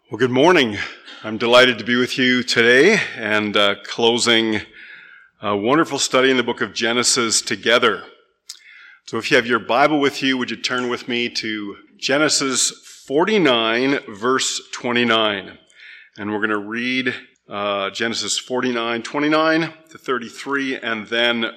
Well, good morning. I'm delighted to be with you today and closing a wonderful study in the book of Genesis together. So if you have your Bible with you, would you turn with me to Genesis 49, verse 29. And we're going to read Genesis 49, 29 to 33, and then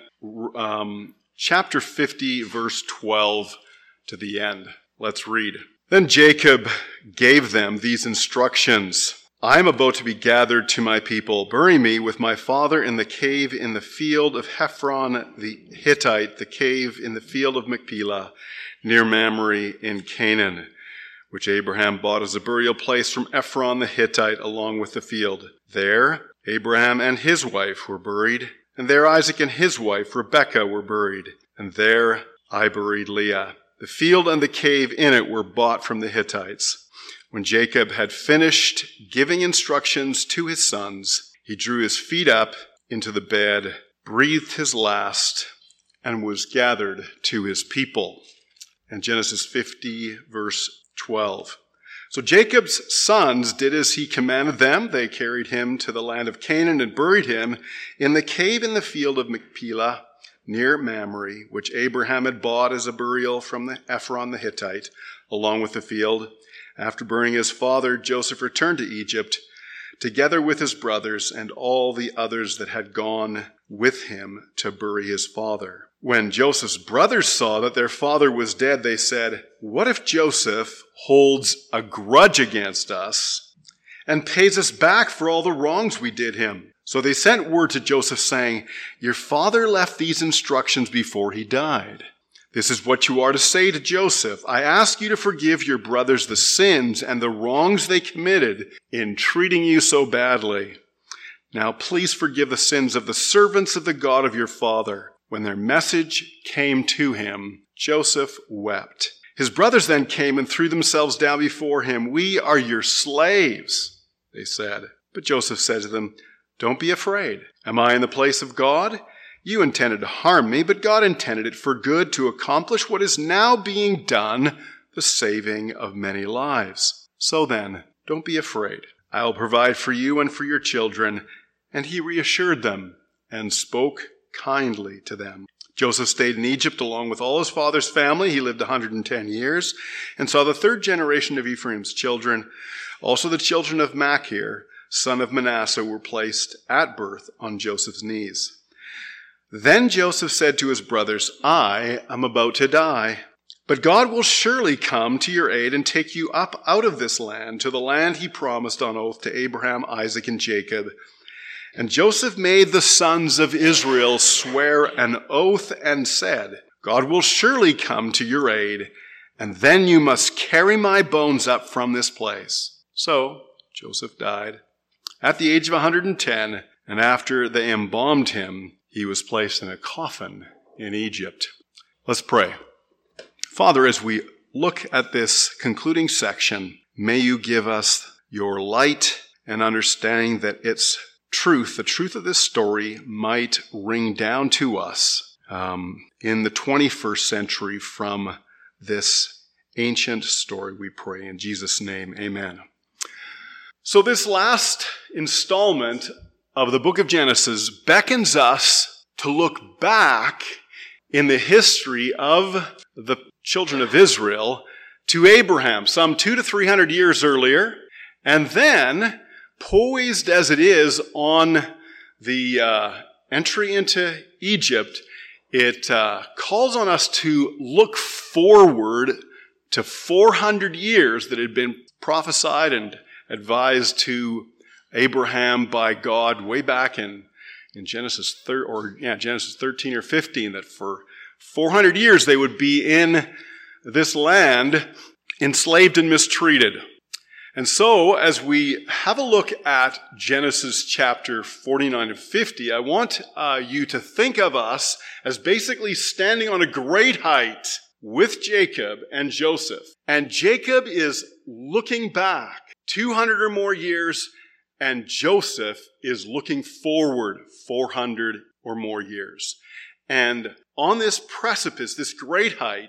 chapter 50, verse 12 to the end. Let's read. Then Jacob gave them these instructions. I am about to be gathered to my people. Bury me with my father in the cave in the field of Ephron the Hittite, the cave in the field of Machpelah, near Mamre in Canaan, which Abraham bought as a burial place from Ephron the Hittite along with the field. There Abraham and his wife were buried, and there Isaac and his wife Rebekah were buried, and there I buried Leah. The field and the cave in it were bought from the Hittites. When Jacob had finished giving instructions to his sons, he drew his feet up into the bed, breathed his last, and was gathered to his people. And Genesis 50, verse 12. So Jacob's sons did as he commanded them. They carried him to the land of Canaan and buried him in the cave in the field of Machpelah, near Mamre, which Abraham had bought as a burial from Ephron the Hittite, along with the field. After burying his father, Joseph returned to Egypt, together with his brothers and all the others that had gone with him to bury his father. When Joseph's brothers saw that their father was dead, they said, "What if Joseph holds a grudge against us and pays us back for all the wrongs we did him?" So they sent word to Joseph saying, "Your father left these instructions before he died. This is what you are to say to Joseph. I ask you to forgive your brothers the sins and the wrongs they committed in treating you so badly. Now please forgive the sins of the servants of the God of your father." When their message came to him, Joseph wept. His brothers then came and threw themselves down before him. "We are your slaves," they said. But Joseph said to them, "Don't be afraid. Am I in the place of God? You intended to harm me, but God intended it for good to accomplish what is now being done, the saving of many lives. So then, don't be afraid. I will provide for you and for your children." And he reassured them and spoke kindly to them. Joseph stayed in Egypt along with all his father's family. He lived 110 years and saw the third generation of Ephraim's children. Also the children of Machir, son of Manasseh, were placed at birth on Joseph's knees. Then Joseph said to his brothers, "I am about to die, but God will surely come to your aid and take you up out of this land to the land he promised on oath to Abraham, Isaac, and Jacob." And Joseph made the sons of Israel swear an oath and said, "God will surely come to your aid, and then you must carry my bones up from this place." So Joseph died at the age of 110, and after they embalmed him, he was placed in a coffin in Egypt. Let's pray. Father, as we look at this concluding section, may you give us your light and understanding that its truth, the truth of this story, might ring down to us in the 21st century from this ancient story, we pray. In Jesus' name, amen. So this last installment of the book of Genesis beckons us to look back in the history of the children of Israel to Abraham, some 200 to 300 years earlier, and then, poised as it is on the entry into Egypt, it calls on us to look forward to 400 years that had been prophesied and advised to Abraham by God way back in Genesis 13 or 15, that for 400 years they would be in this land enslaved and mistreated. And so, as we have a look at Genesis chapter 49 and 50, I want you to think of us as basically standing on a great height with Jacob and Joseph. And Jacob is looking back 200 or more years, and Joseph is looking forward 400 or more years. And on this precipice, this great height,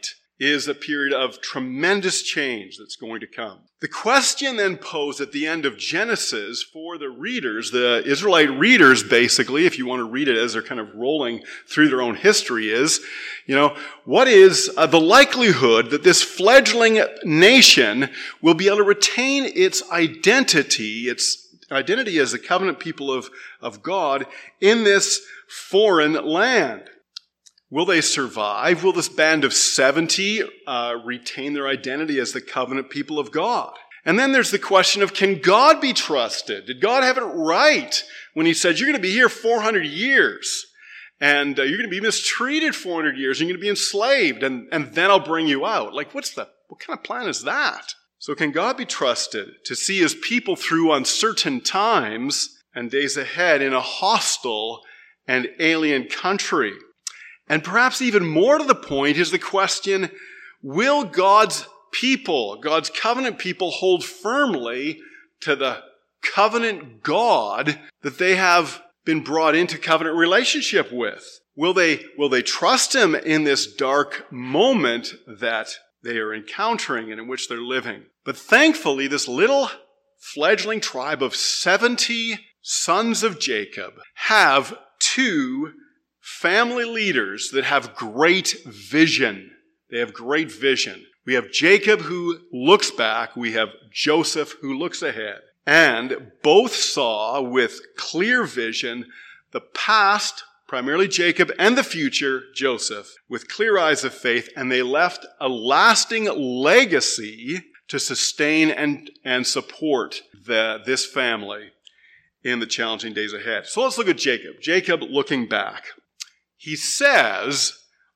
is a period of tremendous change that's going to come. The question then posed at the end of Genesis for the readers, the Israelite readers basically, if you want to read it as they're kind of rolling through their own history, is, what is the likelihood that this fledgling nation will be able to retain its identity as the covenant people of God in this foreign land? Will they survive? Will this band of 70 retain their identity as the covenant people of God? And then there's the question of, can God be trusted? Did God have it right when he said, you're going to be here 400 years and you're going to be mistreated 400 years and you're going to be enslaved and then I'll bring you out? Like, what kind of plan is that? So can God be trusted to see his people through uncertain times and days ahead in a hostile and alien country? And perhaps even more to the point is the question, will God's people, God's covenant people, hold firmly to the covenant God that they have been brought into covenant relationship with? Will they trust him in this dark moment that they are encountering and in which they're living? But thankfully, this little fledgling tribe of 70 sons of Jacob have two family leaders that have great vision. They have great vision. We have Jacob who looks back. We have Joseph who looks ahead. And both saw with clear vision the past, primarily Jacob, and the future, Joseph, with clear eyes of faith. And they left a lasting legacy to sustain and support this family in the challenging days ahead. So let's look at Jacob. Jacob looking back. He says,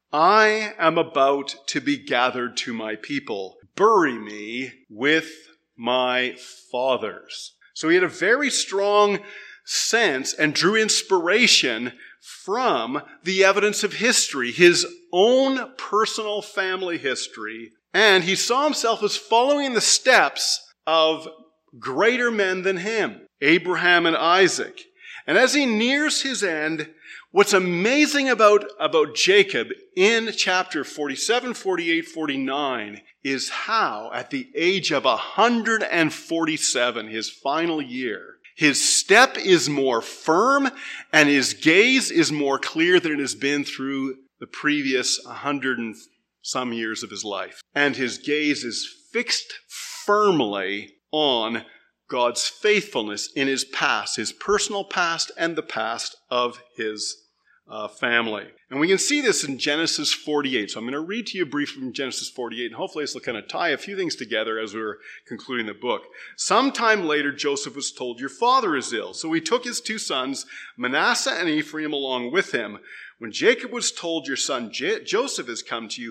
I am about to be gathered to my people. Bury me with my fathers. So he had a very strong sense and drew inspiration from the evidence of history, his own personal family history. And he saw himself as following the steps of greater men than him, Abraham and Isaac. And as he nears his end, what's amazing about Jacob in chapter 47, 48, 49 is how at the age of 147, his final year, his step is more firm and his gaze is more clear than it has been through the previous 100 and some years of his life. And his gaze is fixed firmly on God's faithfulness in his past, his personal past and the past of his family. And we can see this in Genesis 48. So I'm going to read to you briefly from Genesis 48, and hopefully this will kind of tie a few things together as we're concluding the book. Sometime later, Joseph was told, your father is ill. So he took his two sons, Manasseh and Ephraim, along with him. When Jacob was told, your son Joseph has come to you,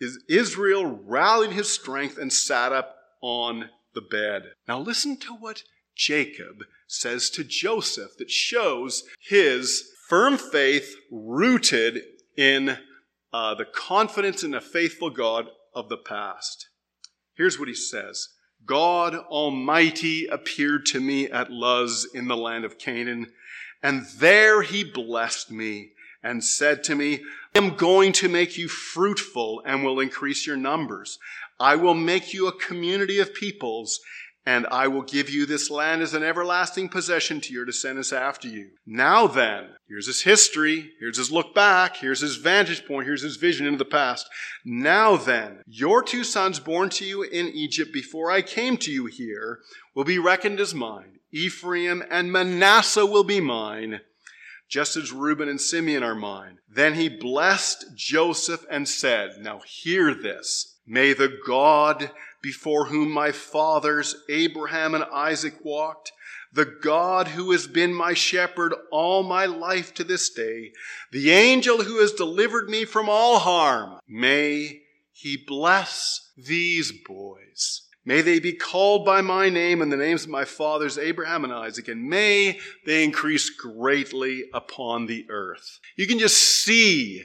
Israel rallied his strength and sat up on the bed. Now listen to what Jacob says to Joseph that shows his firm faith rooted in the confidence in the faithful God of the past. Here's what he says. God Almighty appeared to me at Luz in the land of Canaan, and there he blessed me and said to me, I am going to make you fruitful and will increase your numbers. I will make you a community of peoples, and I will give you this land as an everlasting possession to your descendants after you. Now then, here's his history, here's his look back, here's his vantage point, here's his vision into the past. Now then, your two sons born to you in Egypt before I came to you here will be reckoned as mine. Ephraim and Manasseh will be mine, just as Reuben and Simeon are mine. Then he blessed Joseph and said, now hear this. May the God before whom my fathers Abraham and Isaac walked, the God who has been my shepherd all my life to this day, the angel who has delivered me from all harm, may he bless these boys. May they be called by my name and the names of my fathers Abraham and Isaac, and may they increase greatly upon the earth. You can just see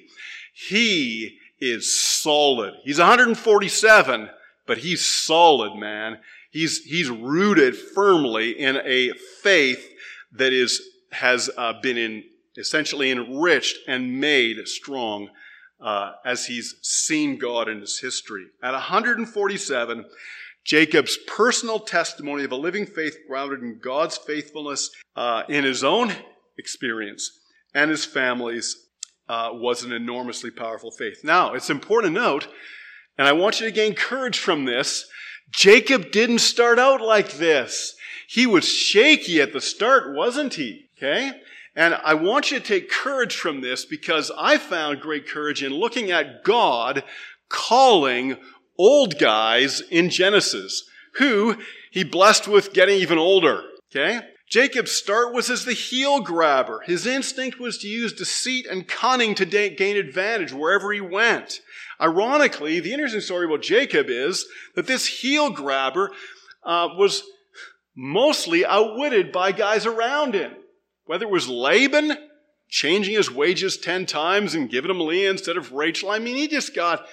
he is solid. He's 147, but he's solid, man. He's rooted firmly in a faith that has been essentially enriched and made strong as he's seen God in his history. At 147, Jacob's personal testimony of a living faith grounded in God's faithfulness in his own experience and his family's was an enormously powerful faith. Now, it's important to note, and I want you to gain courage from this, Jacob didn't start out like this. He was shaky at the start, wasn't he? Okay? And I want you to take courage from this because I found great courage in looking at God calling old guys in Genesis, who he blessed with getting even older. Okay? Jacob's start was as the heel grabber. His instinct was to use deceit and cunning to gain advantage wherever he went. Ironically, the interesting story about Jacob is that this heel grabber was mostly outwitted by guys around him. Whether it was Laban changing his wages 10 times and giving him Leah instead of Rachel. I mean, he just got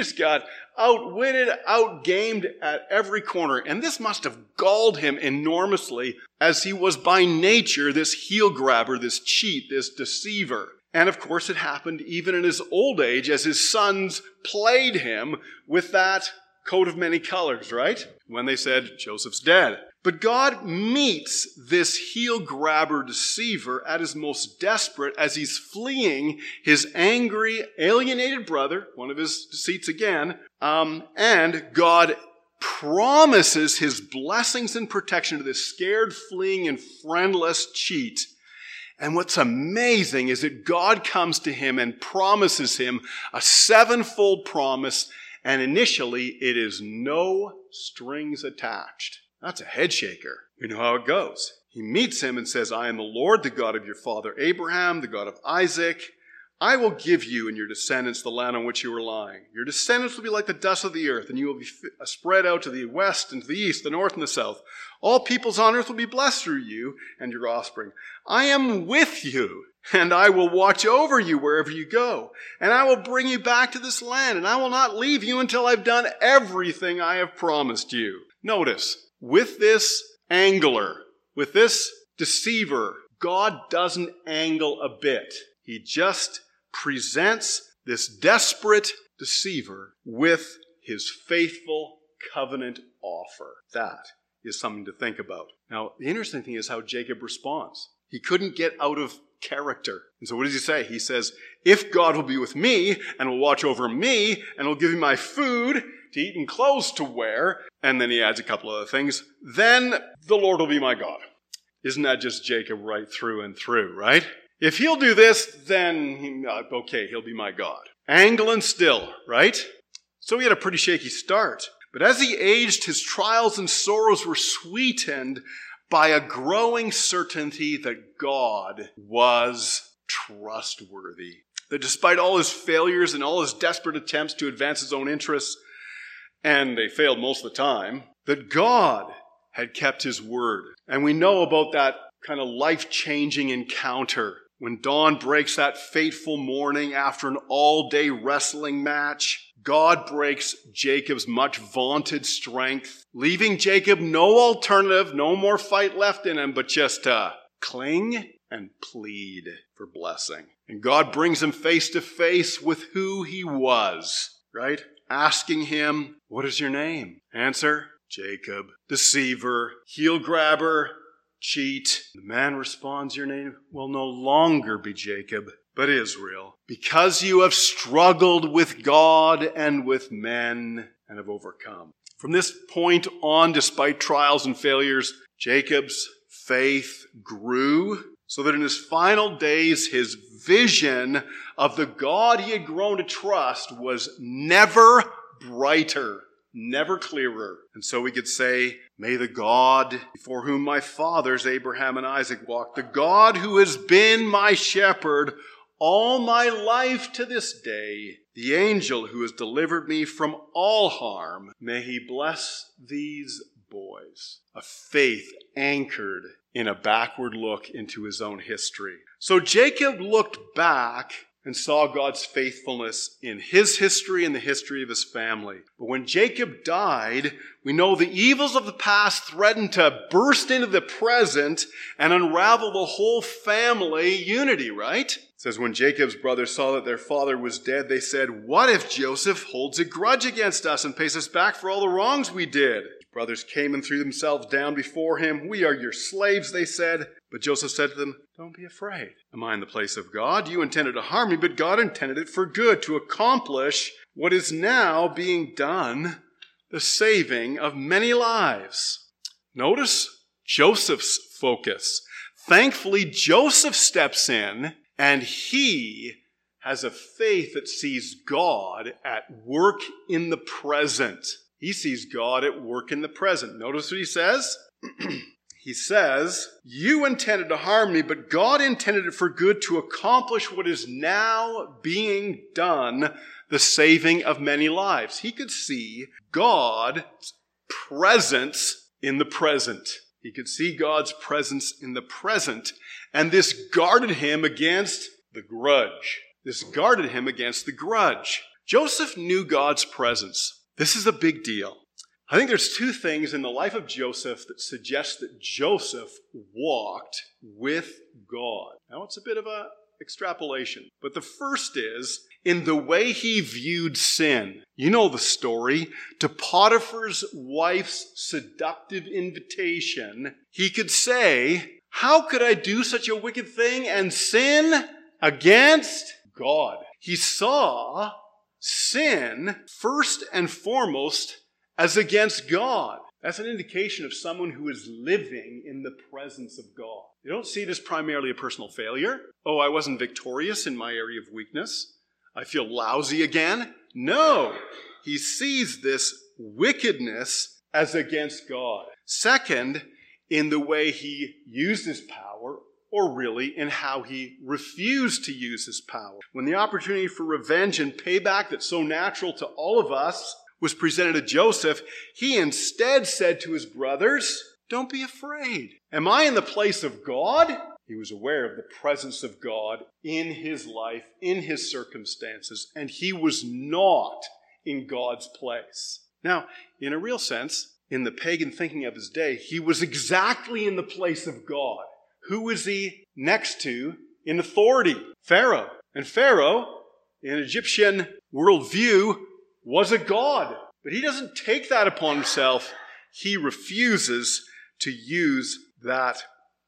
outwitted, outgamed at every corner. And this must have galled him enormously as he was by nature this heel grabber, this cheat, this deceiver. And of course it happened even in his old age as his sons played him with that coat of many colors, right? When they said, Joseph's dead. But God meets this heel grabber deceiver at his most desperate as he's fleeing his angry, alienated brother, one of his deceits again, and God promises his blessings and protection to this scared, fleeing, and friendless cheat. And what's amazing is that God comes to him and promises him a 7-fold promise, and initially it is no strings attached. That's a head shaker. We know how it goes. He meets him and says, I am the Lord, the God of your father Abraham, the God of Isaac. I will give you and your descendants the land on which you are lying. Your descendants will be like the dust of the earth, and you will be spread out to the west and to the east, the north and the south. All peoples on earth will be blessed through you and your offspring. I am with you, and I will watch over you wherever you go. And I will bring you back to this land, and I will not leave you until I've done everything I have promised you. Notice, with this angler, with this deceiver, God doesn't angle a bit. He just presents this desperate deceiver with his faithful covenant offer. That is something to think about. Now, the interesting thing is how Jacob responds. He couldn't get out of character. And so what does he say? He says, if God will be with me and will watch over me and will give me my food to eat and clothes to wear, and then he adds a couple other things, then the Lord will be my God. Isn't that just Jacob right through and through, right? If he'll do this, then, okay, he'll be my God. Angling still, right? So he had a pretty shaky start. But as he aged, his trials and sorrows were sweetened by a growing certainty that God was trustworthy. That despite all his failures and all his desperate attempts to advance his own interests, and they failed most of the time, that God had kept his word. And we know about that kind of life-changing encounter when dawn breaks that fateful morning after an all-day wrestling match. God breaks Jacob's much vaunted strength, leaving Jacob no alternative, no more fight left in him, but just to cling and plead for blessing. And God brings him face to face with who he was, right? Asking him, what is your name? Answer, Jacob. Deceiver, heel grabber, cheat. The man responds, your name will no longer be Jacob, but Israel, because you have struggled with God and with men and have overcome. From this point on, despite trials and failures, Jacob's faith grew so that in his final days, his vision of the God he had grown to trust was never brighter, never clearer. And so we could say, may the God before whom my fathers, Abraham and Isaac, walked, the God who has been my shepherd all my life to this day, the angel who has delivered me from all harm, may he bless these boys. A faith anchored in a backward look into his own history. So Jacob looked back and saw God's faithfulness in his history and the history of his family. But when Jacob died, we know the evils of the past threatened to burst into the present and unravel the whole family unity, right? It says, when Jacob's brothers saw that their father was dead, they said, "What if Joseph holds a grudge against us and pays us back for all the wrongs we did?" His brothers came and threw themselves down before him. "We are your slaves," they said. But Joseph said to them, "Don't be afraid. Am I in the place of God? You intended to harm me, but God intended it for good, to accomplish what is now being done, the saving of many lives." Notice Joseph's focus. Thankfully, Joseph steps in, and he has a faith that sees God at work in the present. He sees God at work in the present. Notice what he says. He says, "You intended to harm me, but God intended it for good, to accomplish what is now being done, the saving of many lives." He could see God's presence in the present. He could see God's presence in the present, and this guarded him against the grudge. Joseph knew God's presence. This is a big deal. I think there's two things in the life of Joseph that suggest that Joseph walked with God. Now, it's a bit of an extrapolation, but the first is in the way he viewed sin. You know the story. To Potiphar's wife's seductive invitation, he could say, "How could I do such a wicked thing and sin against God?" He saw sin first and foremost as against God. That's an indication of someone who is living in the presence of God. You don't see it as primarily a personal failure. "Oh, I wasn't victorious in my area of weakness. I feel lousy again." No, he sees this wickedness as against God. Second, in the way he used his power, or really in how he refused to use his power. When the opportunity for revenge and payback that's so natural to all of us was presented to Joseph, he instead said to his brothers, "Don't be afraid. Am I in the place of God?" He was aware of the presence of God in his life, in his circumstances, and he was not in God's place. Now, in a real sense, in the pagan thinking of his day, he was exactly in the place of God. Who was he next to in authority? Pharaoh. And Pharaoh, in Egyptian worldview, was a god. But he doesn't take that upon himself. He refuses to use that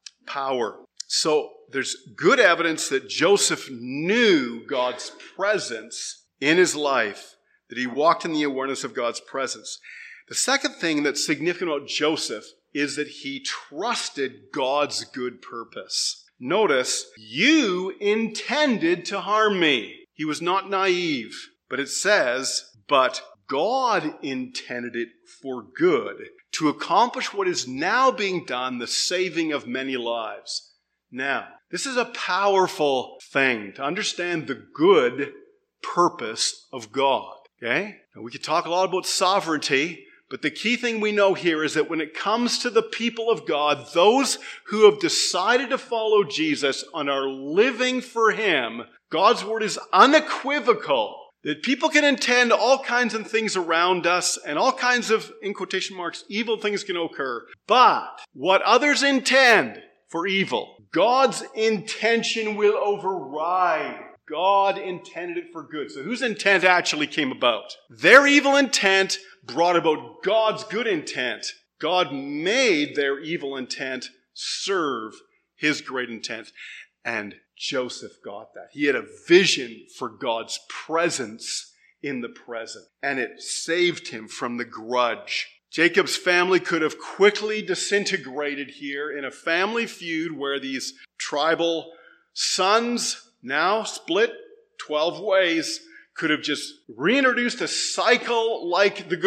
power. So there's good evidence that Joseph knew God's presence in his life, that he walked in the awareness of God's presence. The second thing that's significant about Joseph is that he trusted God's good purpose. Notice, "You intended to harm me." He was not naive, but it says, "But God intended it for good, to accomplish what is now being done, the saving of many lives." Now, this is a powerful thing to understand the good purpose of God. Okay? Now, we could talk a lot about sovereignty, but the key thing we know here is that when it comes to the people of God, those who have decided to follow Jesus and are living for him, God's word is unequivocal that people can intend all kinds of things around us and all kinds of, in quotation marks, evil things can occur. But what others intend for evil, God's intention will override. God intended it for good. So whose intent actually came about? Their evil intent brought about God's good intent. God made their evil intent serve his great intent. And Joseph got that. He had a vision for God's presence in the present, and it saved him from the grudge. Jacob's family could have quickly disintegrated here in a family feud where these tribal sons, now split 12 ways, could have just reintroduced a cycle like the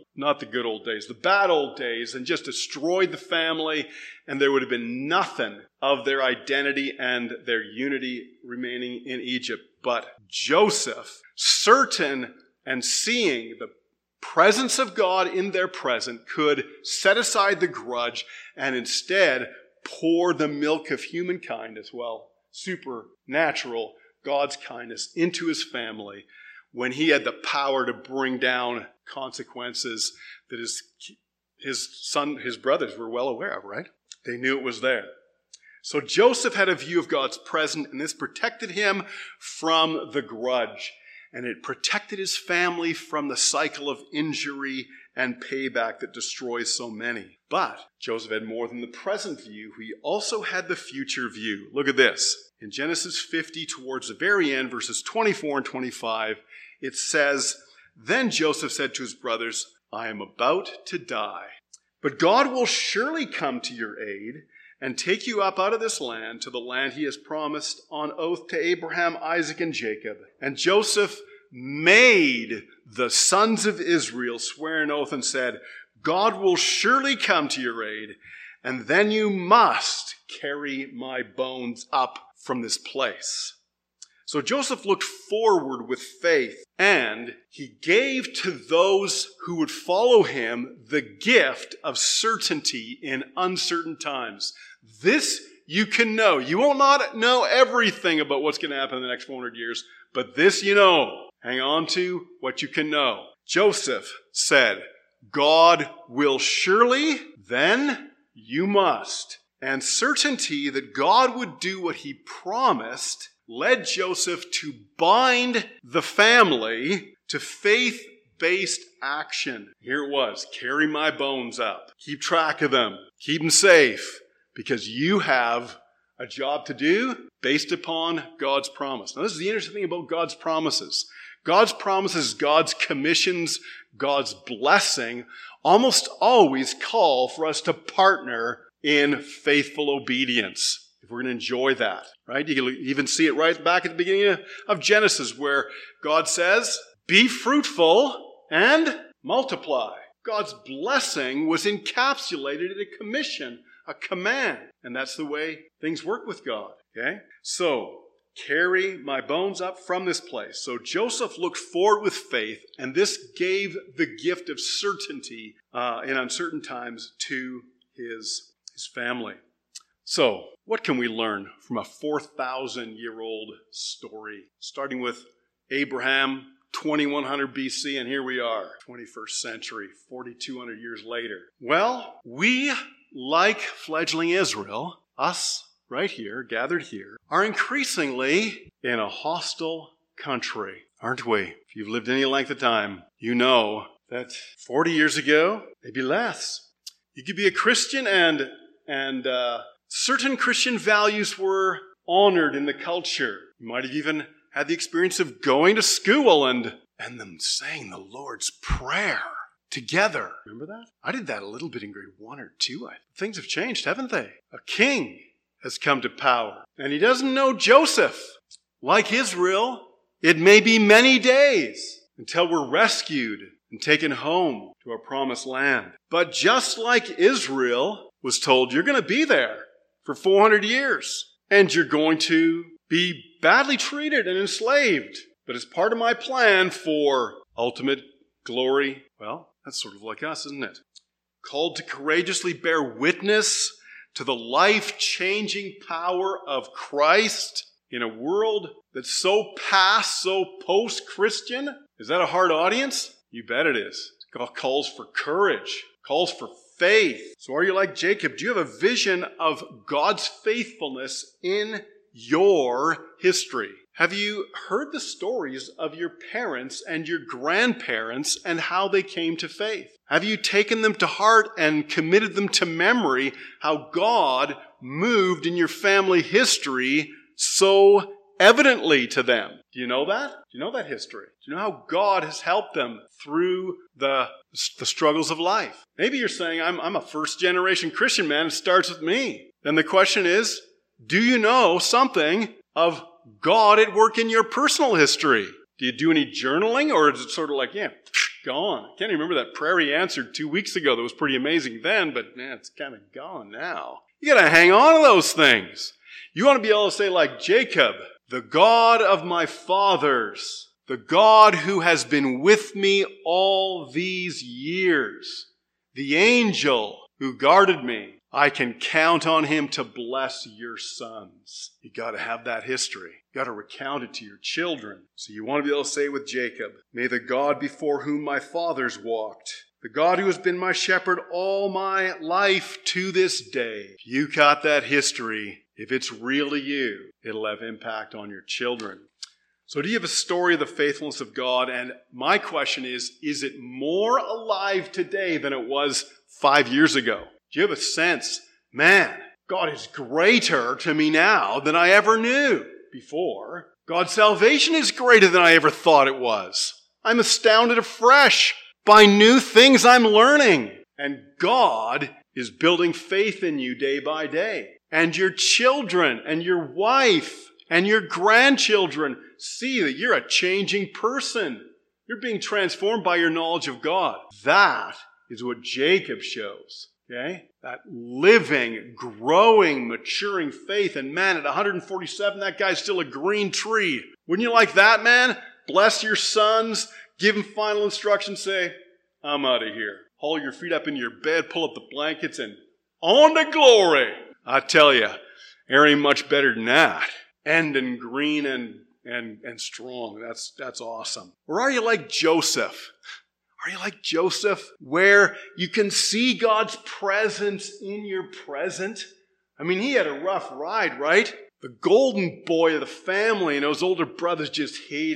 bad old days, and just destroyed the family, and there would have been nothing of their identity and their unity remaining in Egypt. But Joseph, certain and seeing the presence of God in their present, could set aside the grudge and instead pour the milk of humankind as well, supernatural God's kindness into his family when he had the power to bring down consequences that his brothers were well aware of, right? They knew it was there. So Joseph had a view of God's presence, and this protected him from the grudge. And it protected his family from the cycle of injury and payback that destroys so many. But Joseph had more than the present view. He also had the future view. Look at this. In Genesis 50, towards the very end, verses 24 and 25, it says, "Then Joseph said to his brothers, 'I am about to die, but God will surely come to your aid and take you up out of this land to the land he has promised on oath to Abraham, Isaac, and Jacob.' And Joseph made the sons of Israel swear an oath and said, 'God will surely come to your aid, and then you must carry my bones up from this place.' So Joseph looked forward with faith, and he gave to those who would follow him the gift of certainty in uncertain times. This you can know. You will not know everything about what's going to happen in the next 400 years, but this you know. Hang on to what you can know. Joseph said, 'God will surely, then you must.' And certainty that God would do what he promised led Joseph to bind the family to faith-based action. Here it was, carry my bones up. Keep track of them. Keep them safe, because you have a job to do based upon God's promise. Now, this is the interesting thing about God's promises. God's promises, God's commissions, God's blessing almost always call for us to partner in faithful obedience if we're going to enjoy that, right? You can even see it right back at the beginning of Genesis, where God says, 'Be fruitful and multiply.' God's blessing was encapsulated in a commission, a command. And that's the way things work with God, okay? So, carry my bones up from this place. So Joseph looked forward with faith, and this gave the gift of certainty in uncertain times to his family. So, what can we learn from a 4,000-year-old story? Starting with Abraham, 2100 BC, and here we are, 21st century, 4,200 years later. Well, we, like fledgling Israel, us right here, gathered here, are increasingly in a hostile country, aren't we? If you've lived any length of time, you know that 40 years ago, maybe less, you could be a Christian and certain Christian values were honored in the culture. You might have even had the experience of going to school and them saying the Lord's Prayer together. Remember that? I did that a little bit in grade 1 or 2. Things have changed, haven't they? A king has come to power, and he doesn't know Joseph. Like Israel, it may be many days until we're rescued and taken home to our promised land. But just like Israel was told, you're going to be there for 400 years, and you're going to be badly treated and enslaved. But as part of my plan for ultimate glory, well, that's sort of like us, isn't it? Called to courageously bear witness to the life-changing power of Christ in a world that's so past, so post-Christian. Is that a hard audience? You bet it is. It calls for courage, calls for faith. So are you like Jacob? Do you have a vision of God's faithfulness in your history? Have you heard the stories of your parents and your grandparents and how they came to faith? Have you taken them to heart and committed them to memory, how God moved in your family history so evidently to them? Do you know that? Do you know that history? Do you know how God has helped them through the struggles of life? Maybe you're saying, I'm a first-generation Christian, man. It starts with me. Then the question is, do you know something of God at work in your personal history? Do you do any journaling, or is it sort of like, yeah, gone? I can't even remember that prayer he answered 2 weeks ago that was pretty amazing then, but man, it's kind of gone now. You got to hang on to those things. You want to be able to say like Jacob, the God of my fathers, the God who has been with me all these years, the angel who guarded me. I can count on him to bless your sons. You got to have that history. You got to recount it to your children. So you want to be able to say with Jacob, may the God before whom my fathers walked, the God who has been my shepherd all my life to this day. If you got that history, if it's real to you, it'll have impact on your children. So do you have a story of the faithfulness of God? And my question is it more alive today than it was 5 years ago? Do you have a sense, man, God is greater to me now than I ever knew before. God's salvation is greater than I ever thought it was. I'm astounded afresh by new things I'm learning. And God is building faith in you day by day. And your children and your wife and your grandchildren see that you're a changing person. You're being transformed by your knowledge of God. That is what Jacob shows. Okay? That living, growing, maturing faith. And man, at 147, that guy's still a green tree. Wouldn't you like that, man? Bless your sons. Give them final instructions. Say, I'm out of here. Haul your feet up in your bed. Pull up the blankets and on to glory. I tell you, there ain't much better than that. Ending green and strong. That's awesome. Or are you like Joseph? Are you like Joseph, where you can see God's presence in your present? I mean, he had a rough ride, right? The golden boy of the family, and those older brothers just hate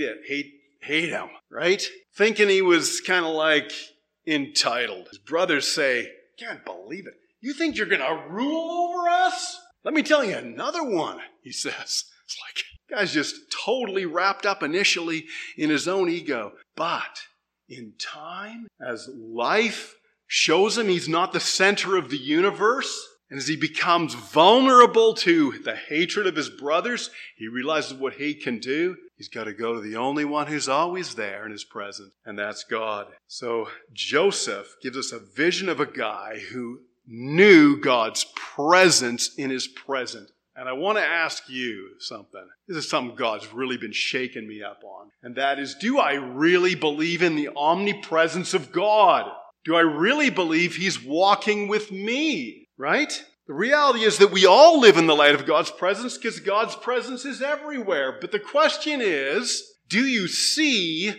him, right? Thinking he was kind of like entitled. His brothers say, can't believe it. You think you're going to rule over us? Let me tell you another one, he says. It's like, the guy's just totally wrapped up initially in his own ego. But in time, as life shows him he's not the center of the universe, and as he becomes vulnerable to the hatred of his brothers, he realizes what hate can do. He's got to go to the only one who's always there in his presence, and that's God. So Joseph gives us a vision of a guy who knew God's presence in his present. And I want to ask you something. This is something God's really been shaking me up on. And that is, do I really believe in the omnipresence of God? Do I really believe he's walking with me? Right? The reality is that we all live in the light of God's presence because God's presence is everywhere. But the question is, do you see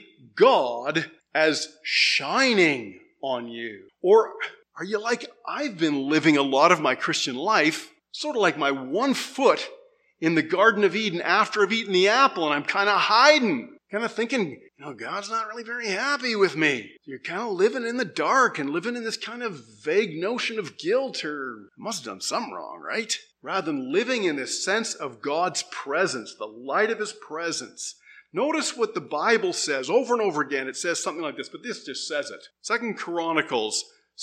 God as shining on you? Or are you like, I've been living a lot of my Christian life sort of like my one foot in the Garden of Eden after I've eaten the apple, and I'm kind of hiding, kind of thinking, God's not really very happy with me. You're kind of living in the dark and living in this kind of vague notion of guilt, or I must have done something wrong, right? Rather than living in this sense of God's presence, the light of his presence. Notice what the Bible says over and over again. It says something like this, but this just says it. 2 Chronicles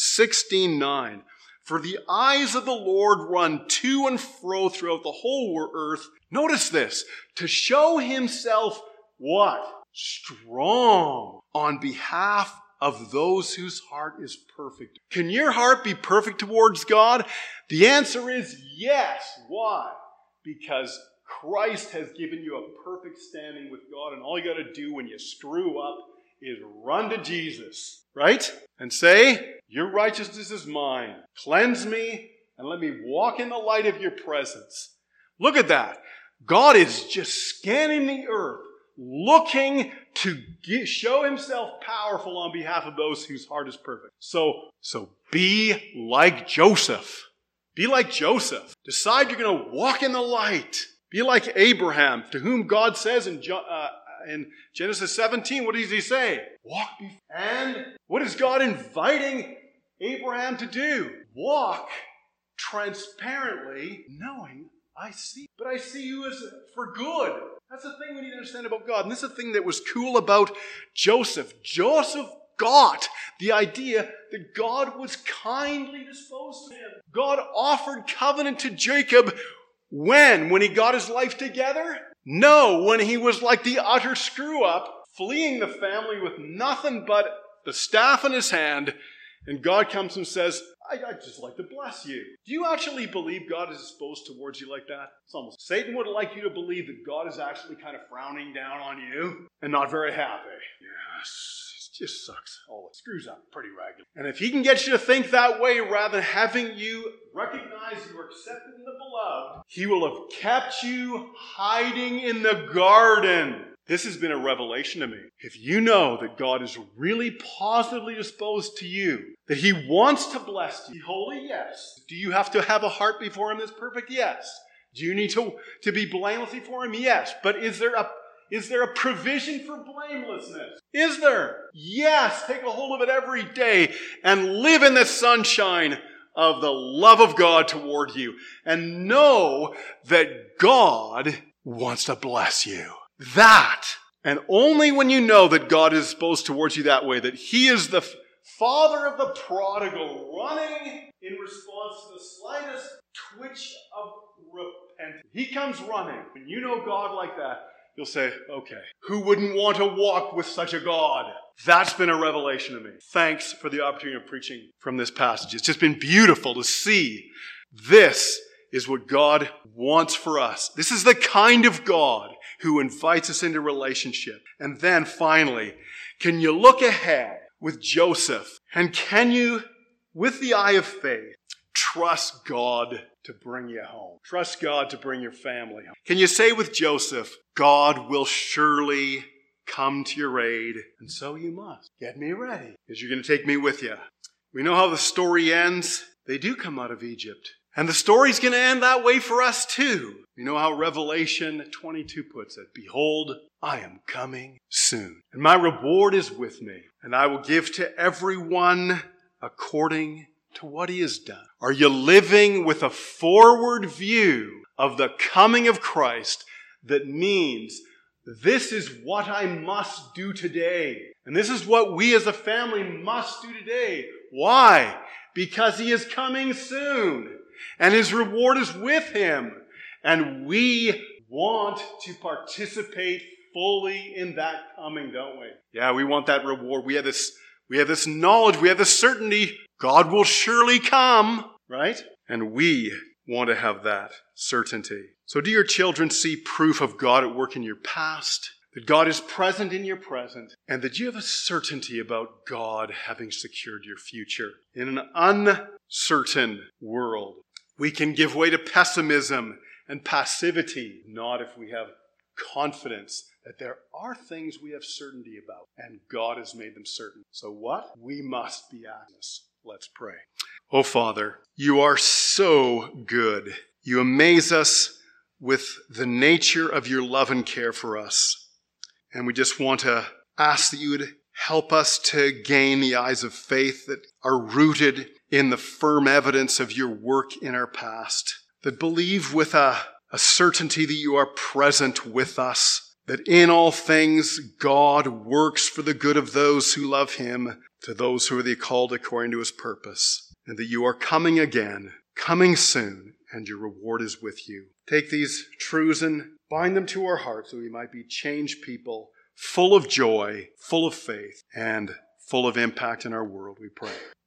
16:9. For the eyes of the Lord run to and fro throughout the whole earth. Notice this. To show himself what? Strong on behalf of those whose heart is perfect. Can your heart be perfect towards God? The answer is yes. Why? Because Christ has given you a perfect standing with God, and all you got to do when you screw up is run to Jesus, right? And say, your righteousness is mine. Cleanse me and let me walk in the light of your presence. Look at that. God is just scanning the earth, looking to show himself powerful on behalf of those whose heart is perfect. So be like Joseph. Be like Joseph. Decide you're going to walk in the light. Be like Abraham, to whom God says in Genesis 17, what does he say? Walk before. And what is God inviting Abraham to do? Walk transparently, knowing I see. But I see you as for good. That's the thing we need to understand about God. And this is the thing that was cool about Joseph. Joseph got the idea that God was kindly disposed to him. God offered covenant to Jacob when he got his life together? No, when he was like the utter screw-up, fleeing the family with nothing but the staff in his hand, and God comes and says, I'd just like to bless you. Do you actually believe God is disposed towards you like that? It's almost Satan would like you to believe that God is actually kind of frowning down on you and not very happy. Yes, he's just sucks. All it screws up pretty regularly. And if he can get you to think that way rather than having you recognize you are accepted in the beloved, he will have kept you hiding in the garden. This has been a revelation to me. If you know that God is really positively disposed to you, that he wants to bless you, be holy? Yes. Do you have to have a heart before him that's perfect? Yes. Do you need to be blameless before him? Yes. But is there a provision for blamelessness? Is there? Yes. Take a hold of it every day and live in the sunshine of the love of God toward you. And know that God wants to bless you. That, and only when you know that God is disposed towards you that way, that he is the father of the prodigal, running in response to the slightest twitch of repentance. He comes running. When you know God like that, you'll say, okay, who wouldn't want to walk with such a God? That's been a revelation to me. Thanks for the opportunity of preaching from this passage. It's just been beautiful to see. This is what God wants for us. This is the kind of God who invites us into relationship. And then finally, can you look ahead with Joseph? And can you, with the eye of faith, trust God to bring you home? Trust God to bring your family home. Can you say with Joseph, God will surely come to your aid, and so you must. Get me ready, because you're going to take me with you. We know how the story ends. They do come out of Egypt. And the story's going to end that way for us too. You know how Revelation 22 puts it. Behold, I am coming soon. And my reward is with me. And I will give to everyone according to what he has done. Are you living with a forward view of the coming of Christ that means this is what I must do today? And this is what we as a family must do today. Why? Because he is coming soon. And his reward is with him. And we want to participate fully in that coming, don't we? Yeah, we want that reward. We have this knowledge. We have this certainty. God will surely come, right? And we want to have that certainty. So do your children see proof of God at work in your past? That God is present in your present, and that you have a certainty about God having secured your future. In an uncertain world, we can give way to pessimism and passivity, not if we have confidence that there are things we have certainty about, and God has made them certain. So what? We must be honest. Let's pray. Oh, Father, you are so good. You amaze us with the nature of your love and care for us. And we just want to ask that you would help us to gain the eyes of faith that are rooted in the firm evidence of your work in our past, that believe with a certainty that you are present with us, that in all things God works for the good of those who love him, to those who are called according to his purpose, and that you are coming again, coming soon, and your reward is with you. Take these truths and bind them to our hearts so we might be changed people, full of joy, full of faith, and full of impact in our world, we pray.